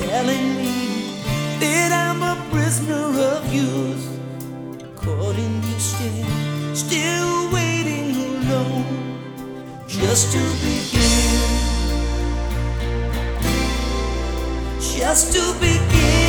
telling me that I'm a prisoner of yours, caught in your stare, still waiting alone, just to begin, just to begin.